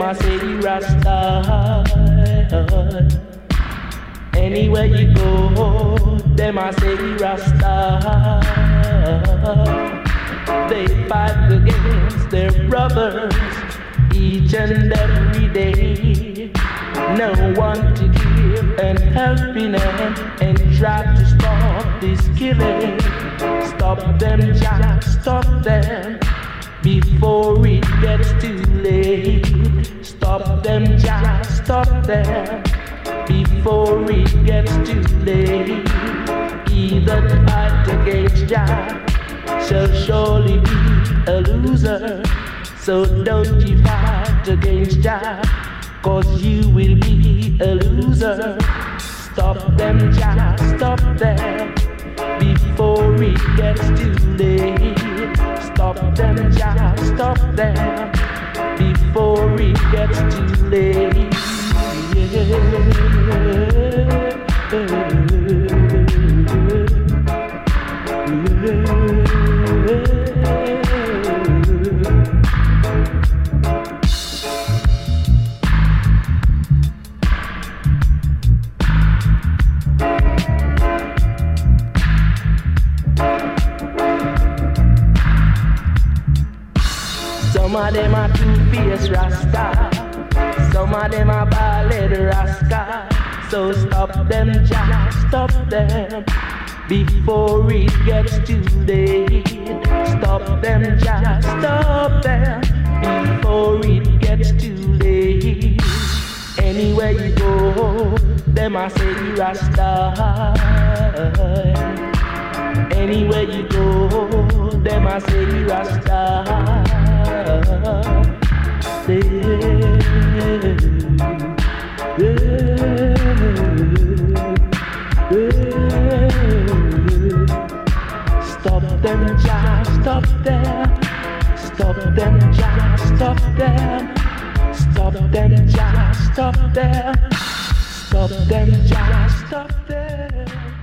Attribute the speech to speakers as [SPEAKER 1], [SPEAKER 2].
[SPEAKER 1] I say Rasta. Anywhere you go, them I say Rasta. They fight against their brothers each and every day. No one to give an helping hand and try to stop this killing. Stop them, just stop them before it gets too late. Stop them, just stop them before it gets too late. Either fight against Jah shall surely be a loser. So don't you fight against Jah, 'cause you will be a loser. Stop them, just stop them before it gets too late. Stop them, just stop them before it gets too late. Some of them are two-faced Rasta, some of them are ballad Rasta. So stop them, just stop them before it gets too late. Stop them, just stop them before it gets too late. Anywhere you go, them I say Rasta. Anywhere you go, them I say Rasta. Stop them, just stop them. Stop them, just stop them. Stop them, just stop them. Stop them, just stop them.